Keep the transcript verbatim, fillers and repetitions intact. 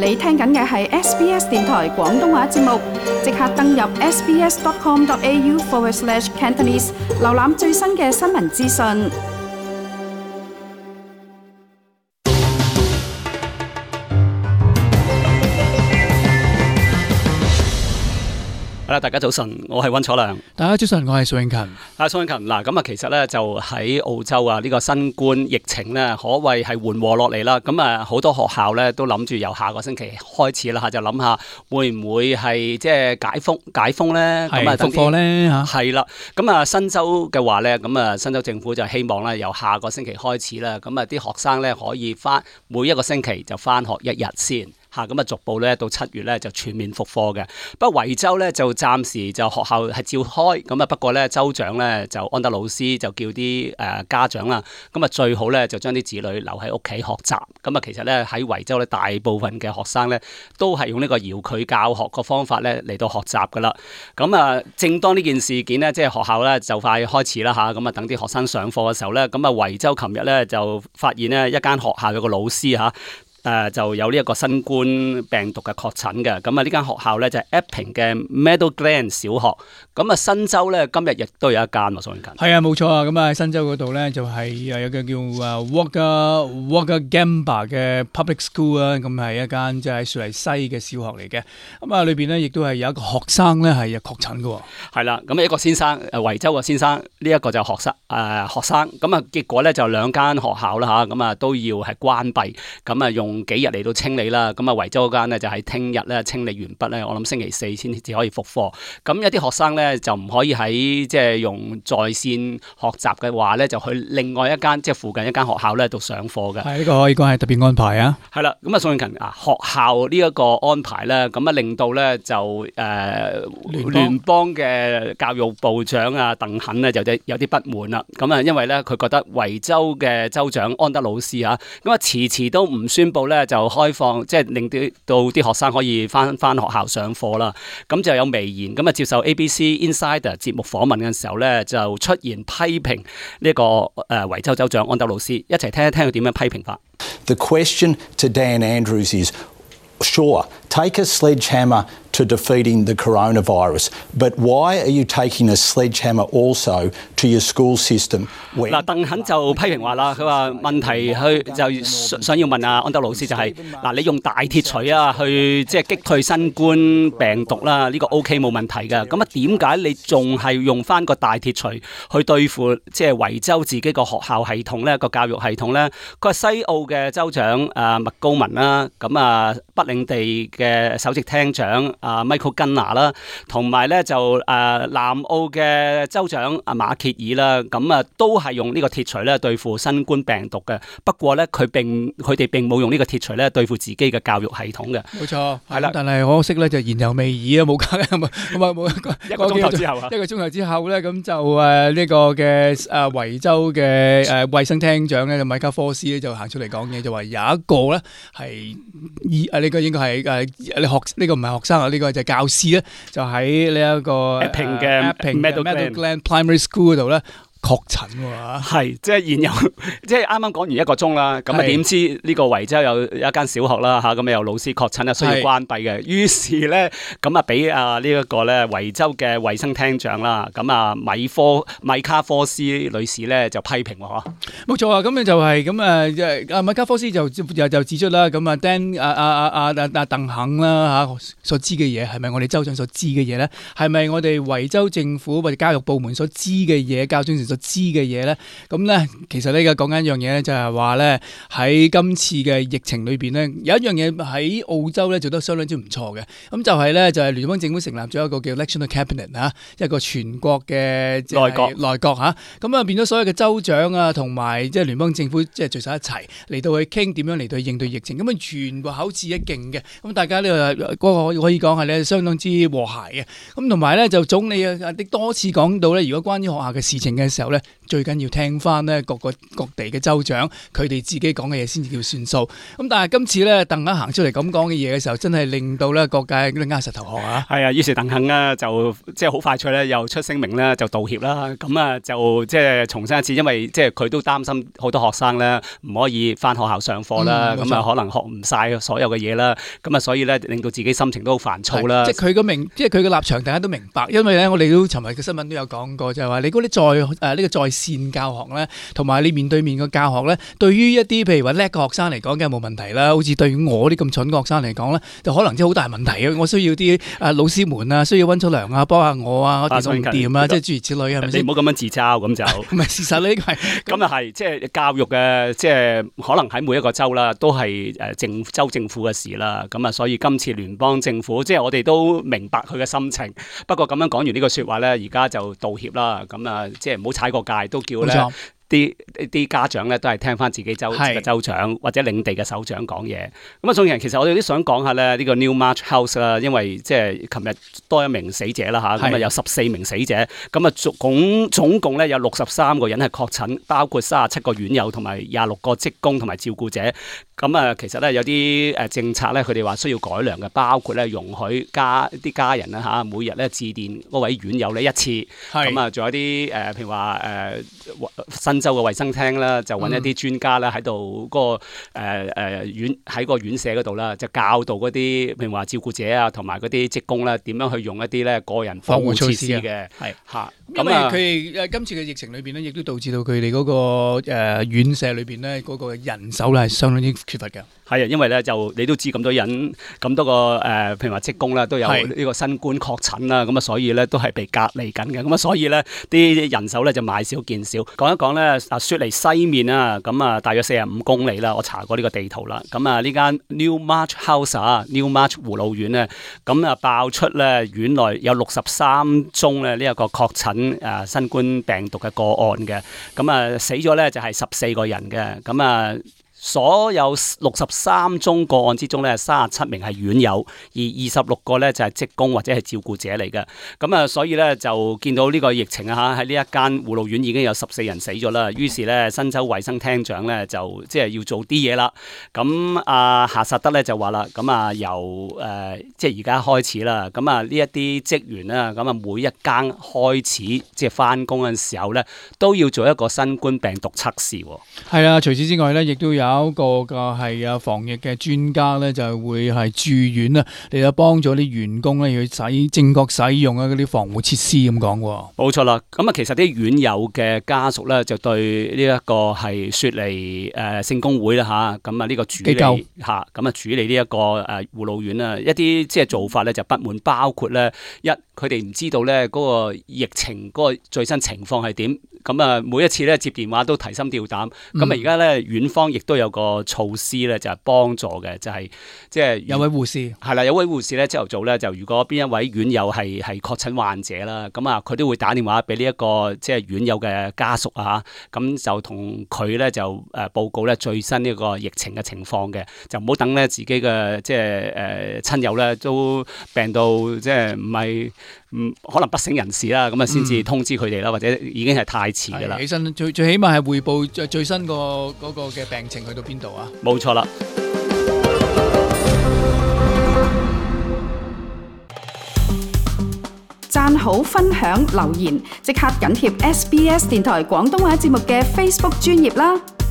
你聽緊嘅係 S B S 電台廣東話節目，即刻登入 sbs.com.au forward slash Cantonese， 瀏覽最新嘅新聞資訊。 大家早晨，我係溫楚良。 大家早晨，我係蘇永勤。 啊，蘇永勤嗱，咁啊，其實咧就喺澳洲啊，呢個新冠疫情咧，可謂係緩和落嚟啦。咁啊，好多學校咧都諗住由下個星期開始啦嚇，就諗下會唔會係即係解封解封咧？咁啊， 復課咧嚇。 係啦，咁啊，新州嘅話咧，咁啊，新州政府就希望咧由下個星期開始啦，咁啊，啲學生咧可以翻每一個星期就翻學一日先。嚇咁啊，逐步咧到七月咧就全面復課嘅。不過維州咧就暫時就學校係照開，咁啊不過咧州長咧就安德魯斯就叫啲誒、呃、家長啦，咁啊最好咧就將啲子女留喺屋企學習。咁啊其實咧喺維州咧大部分嘅學生咧都係用呢個遙距教學個方法咧嚟到學習噶啦。咁啊正當呢件事件咧即係學校咧就快開始啦嚇，咁啊等啲學生上課嘅時候咧，咁啊維州琴日咧就發現咧一間學校有個老師嚇。誒、呃、就有呢一個新冠病毒嘅確診嘅，咁啊呢間學校咧就係、是、Epping 嘅 Meadow Glen 小學，咁啊新州咧今日亦都有一間喎，蘇永勤。 係啊，冇錯啊，咁啊新州嗰度咧就係誒有個叫誒 Wagga Wagga-Gamba 嘅 Public School 啊，咁係一間即係雪梨西嘅小學嚟嘅，咁啊裏邊咧亦都係有一個學生咧係確診嘅。 係啦，咁一個先生誒維州嘅先生，呢、這、一個就學生誒、呃、學生，咁啊結果咧就兩間學校啦嚇，咁啊都要係關閉，咁啊用幾日嚟到清理啦，咁啊維州嗰間咧就喺聽日咧清理完畢咧，我諗星期四先至可以復課。咁有啲學生咧就唔可以喺即係用在線學習嘅話咧，就去另外一間即係附近一間學校咧度上課嘅。 係呢個可以講係特別安排啊。 係啦，咁啊蘇永勤啊，學校呢一個安排咧，咁啊令到咧就誒、呃、聯邦嘅教育部長啊鄧肯咧就有啲不滿啦。咁啊因為咧佢覺得維州嘅州長安德魯斯啊，咁啊遲遲都唔宣佈。咧就開放，即係令到啲學生可以翻翻學校上課啦。咁就有微言，咁啊接受 A B C Insider 節目訪問嘅時候咧，就出現批評呢個誒維州州長安德魯斯，一齊聽一聽佢點樣批評法。 The question to Dan Andrews is, sure, take a sledgehammer to defeating the coronavirus, but why are you taking a sledgehammer also to your school system? 嗱，鄧肯就批評話啦，佢話問題去就想要問阿安德魯斯就係、是、嗱，你用大鐵錘啊去即係擊退新冠病毒啦，呢、這個 OK 冇問題嘅。咁啊點解你仲係用翻個大鐵錘去對付即係維州自己個學校系統咧，個教育系統咧？佢話西澳嘅州長啊麥高文啦，咁啊北領地嘅首席廳長啊 Michael Gunner 啦，同埋咧就誒、啊、南澳嘅州長阿馬歇爾啦，咁啊都係用呢個鐵錘咧對付新冠病毒嘅。不過咧佢並佢哋並冇用呢個鐵錘咧對付自己嘅教育系統嘅。冇錯，係啦。但係可惜咧就言猶未已啊，冇加咁啊咁啊冇一個鐘頭之後啊，一個鐘頭之後咧咁就誒呢、呃這個嘅誒維州嘅誒衛生廳長咧米卡科斯咧就行出嚟講嘢，就話有一個咧係誒呢個應該係誒你學呢、這個唔係學生啊，呢、這個就係教師咧，就喺呢一個 Epping 嘅 Meadow Glen Primary School 嗰度咧。確診喎， 係即係現有，即係啱啱講完一個鐘啦，咁啊點知呢個維州有一間小學啦嚇，咁啊有老師確診啊，需要關閉嘅，於是咧咁啊俾啊呢一個咧維州嘅衛生廳長啦，咁啊米科米卡科斯女士咧就批評喎嗬，冇錯啊，咁啊就係咁啊，啊米卡科斯就就就指出啦，咁啊 Dan 啊啊啊啊啊鄧肯啦嚇所知嘅嘢係咪我哋州長所知嘅嘢咧？係咪我哋維州政府或者教育部門所知嘅嘢？教長所知嘅嘢咧，咁咧其實呢個講緊一樣嘢咧，就係話咧喺今次嘅疫情裏邊咧，有一樣嘢喺澳洲咧做得相當之唔錯嘅，咁就係咧就係聯邦政府成立咗一個叫 National Cabinet 嚇，一個全國嘅內閣內閣嚇，咁啊變咗所有嘅州長啊同埋即係聯邦政府即係聚晒一齊嚟到去傾點樣嚟到去應對疫情，咁啊全部口齒一勁嘅，咁大家呢個嗰個可以講係咧相當之和諧嘅，咁同埋咧就總理啊啲多次講到咧，如果關於學校嘅事情嘅時候。 時候咧，最緊要聽翻咧各個各地嘅州長佢哋自己講嘅嘢先至叫算數。咁但係今次咧，鄧肯行出嚟咁講嘅嘢嘅時候，真係令到咧各界嗰啲握實頭殼啊！ 係啊，於是鄧肯咧就即係好快脆咧，又出聲明咧就道歉啦。咁啊就即係重申一次，因為即係佢都擔心好多學生咧唔可以翻學校上課啦，咁啊、嗯、可能學唔晒所有嘅嘢啦，咁啊所以咧令到自己心情都好煩躁啦。 即係佢個明，即係佢嘅立場，大家都明白。因為咧，我哋都尋日嘅新聞都有講過，就係話你嗰啲在誒呢、呃這個在線教學咧，同埋你面對面嘅教學咧，對於一啲譬如話叻嘅學生嚟講，梗係冇問題啦。好似對於我啲咁蠢嘅學生嚟講咧，就可能真係好大問題嘅。我需要啲誒、呃、老師們啊，需要溫出糧啊，幫下我啊，我電腦唔掂啊，即係諸如此類，係咪先？ 你唔好咁樣自嘲咁就。 唔係事實呢個係咁啊係，即係教育嘅，即係可能喺每一個州啦，都係誒政州政府嘅事啦。咁啊，所以今次聯邦政府，即係我哋都明白佢嘅心情。不過咁樣講完呢個説話咧，而家就道歉啦。咁啊，即係唔好踩過界，都叫咧啲啲家長咧都係聽翻自己州嘅州長或者領地嘅首長講嘢。咁啊，仲有其實我哋都想講下咧呢個 Newmarch House 啦，因為即係琴日多一名死者啦嚇，咁啊有十四名死者，咁啊總總共咧有六十三個人係確診，包括三十七個院友同埋廿六個職工同埋照顧者。咁啊，其實咧有啲誒政策咧，佢哋話需要改良嘅，包括咧容許家啲家人啦嚇，每日咧致電嗰位院友呢一次。咁啊，仲有啲誒，譬如話誒新州嘅衛生廳啦，就揾一啲專家啦喺度嗰個誒誒院喺個院舍嗰度啦，就教導嗰啲譬如話照顧者啊，同埋嗰啲職工咧點樣去用一啲咧個人防護設施嘅。係嚇， 因為佢哋誒今次嘅疫情裏邊咧，亦都導致到佢哋嗰個誒院舍裏邊咧嗰個人手咧係相當之缺乏嘅。 係啊，因為咧就你都知咁多人咁多個誒、呃，譬如話職工啦，都有呢個新冠確診啦，咁啊所以咧都係被隔離緊嘅，咁啊所以咧啲人手咧就買少見少。講一講咧啊，雪梨西面啊，咁啊大約四十五公里啦，我查過呢個地圖啦。咁啊呢間 Newmarch House 啊 ，Newmarch 護老院咧，咁啊爆出咧院內有六十三宗咧呢一個確診誒新冠病毒嘅個案嘅，咁啊死咗咧就係十四個人嘅，咁啊。所有六十三宗個案之中咧，三十七名係院友，而二十六個咧就係職工或者係照顧者嚟嘅。咁啊，所以咧就見到呢個疫情啊嚇，喺呢一間護老院已經有十四人死咗啦。於是咧，新州衛生廳長咧就即係要做啲嘢啦。咁啊，夏薩德咧就話啦，咁啊由誒、呃、即係而家開始啦。咁啊呢一啲職員啦，咁啊每一間開始即係翻工嘅時候咧，都要做一個新冠病毒測試。 係啊，除此之外咧，亦都有。有一個嘅係啊防疫嘅專家咧，就會係住院啊，嚟到幫咗啲員工咧去使正確使用啊嗰啲防護設施咁講喎。冇錯啦，咁啊其實啲院友嘅家屬咧就對呢一個係雪梨誒聖公會啦嚇，咁啊呢個主理嚇，咁啊主理呢一個誒護老院啊，一啲即係做法咧就不滿，包括咧一佢哋唔知道咧嗰個疫情嗰個最新情況係點。咁啊，每一次咧接電話都提心吊膽。咁啊，而家咧院方亦都有個措施咧，就係幫助嘅，就係即係有位護士係啦，有位護士咧朝頭早咧就如果邊一位院友係係確診患者啦，咁啊佢都會打電話俾呢一個即係院友嘅家屬啊，咁就同佢咧就誒報告咧最新呢個疫情嘅情況嘅，就唔好等咧自己嘅即係誒親友咧都病到即係唔係唔可能不省人事啦，咁啊先至通知佢哋啦，或者已經係太遲㗎啦。起身最最起碼係匯報最最新個嗰個嘅病情去到邊度啊？ 冇錯啦。 讚好、分享、留言，即刻緊貼 S B S 電台廣東話節目嘅 Facebook 專頁啦！